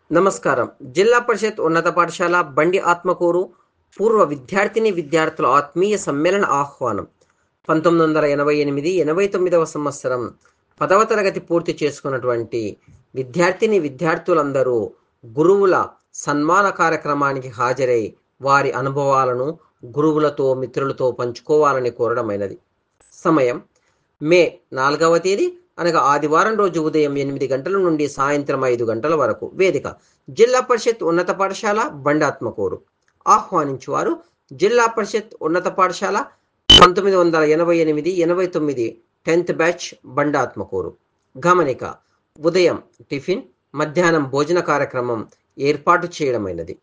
నమస్కారం. జిల్లా పరిషత్ ఉన్నత పాఠశాల బండి ఆత్మకూరు పూర్వ విద్యార్థిని విద్యార్థుల ఆత్మీయ సమ్మేళన ఆహ్వానం. 1988-89వ సంవత్సరం 10వ తరగతి పూర్తి చేసుకున్నటువంటి విద్యార్థిని విద్యార్థులందరూ గురువుల సన్మాన కార్యక్రమానికి హాజరై వారి అనుభవాలను గురువులతో మిత్రులతో పంచుకోవాలని కోరడమైనది. సమయం మే 4వ తేదీ అనగా ఆదివారం రోజు ఉదయం 8 గంటల నుండి సాయంత్రం 5 గంటల వరకు. వేదిక జిల్లా పరిషత్ ఉన్నత పాఠశాల బండాత్మకూరు. ఆహ్వానించువారు జిల్లా పరిషత్ ఉన్నత పాఠశాల 1988-89 10th బ్యాచ్ బండాత్మకూరు. గమనిక: ఉదయం టిఫిన్, మధ్యాహ్నం భోజన కార్యక్రమం ఏర్పాటు చేయడమైనది.